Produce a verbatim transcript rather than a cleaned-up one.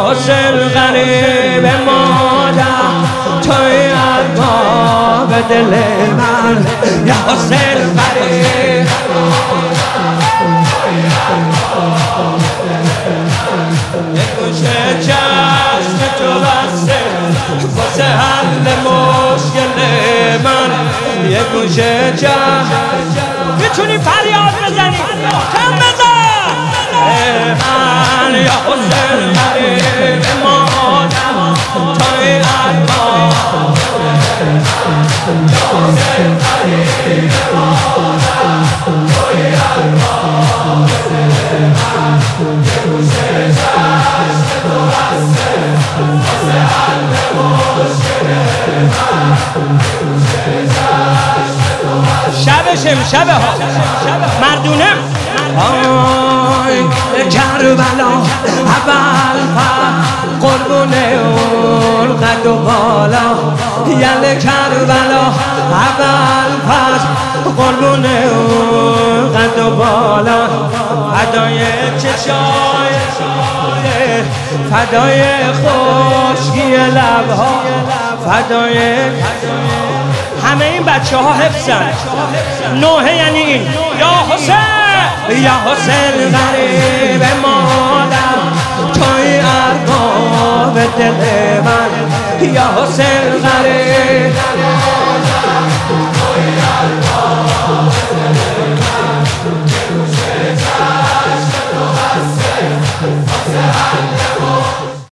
حسین غریب مادر توی ارباب دل من یا حسین غریب یک گوشه چشم تو بسته واسه حل مشکل من یک گوشه چشم میتونی فریاد بزنی کم بزن من یا حسین غریب مادر توی ارباب یا حسین غریب مادر توی ارباب شبشم شبه ها مردونه آی کربلا اول پر قربونه اون قد و بالا یل کربلا اول پر قربونه اون قد و بالا فدای چشای فدای خشکی لبها فدای همه این بچه ها حفظن نوحه یعنی این یا حسین یا حسین غریب مادر توی ارباب دل من یا حسین غریب